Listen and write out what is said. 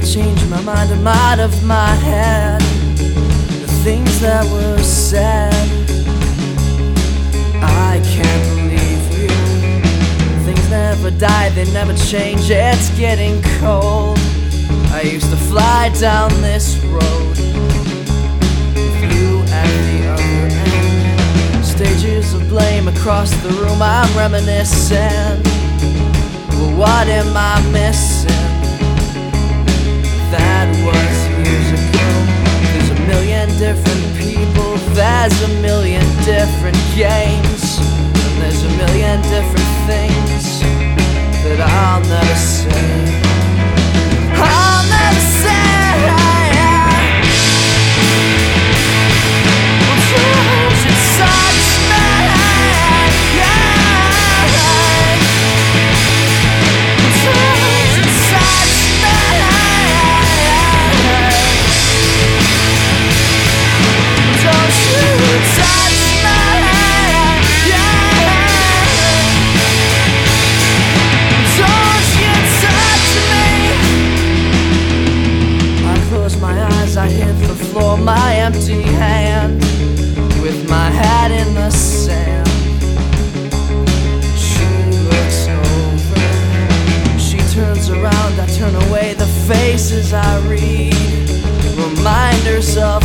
change my mind, I'm out of my head. The things that were said, I can't believe you. Things never die, they never change, it's getting cold. I used to fly down this road with you at the other end. Stages of blame across the room, I'm reminiscing. Well, what am I missing? That was years ago. There's a million different people, there's a million different games, and there's a million different things that I'll never say. I'll never say. I hit the floor, my empty hand, with my head in the sand. She looks over, she turns around, I turn away. The faces I read, reminders of